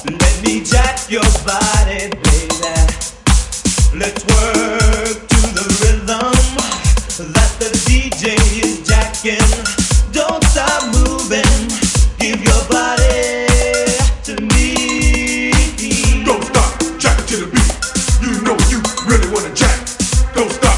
Let me jack your body, baby. Let's work to the rhythm that the DJ is jacking. Don't stop moving. Give your body to me. Don't stop, jack it to the beat. You know you really wanna jack. Don't stop.